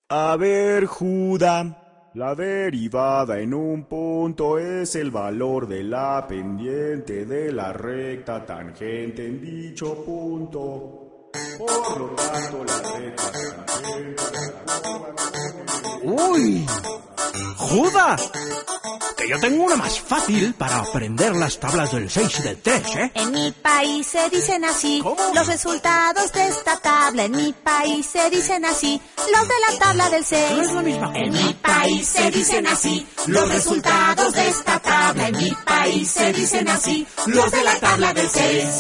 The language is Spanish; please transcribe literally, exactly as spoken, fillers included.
A ver, Judá, la derivada en un punto es el valor de la pendiente de la recta tangente en dicho punto. Por lo tanto, la recta tangente... ¡Uy! ¡Judá! Que yo tengo una más fácil para aprender las tablas del seis y del tres, ¿eh? En mi país se dicen así. ¿Cómo? Los resultados de esta tabla. En mi país se dicen así. Los de la tabla del seis. No es la misma cosa. En mi país se dicen así. Los resultados de esta tabla. En mi país se dicen así. Los de la tabla del seis.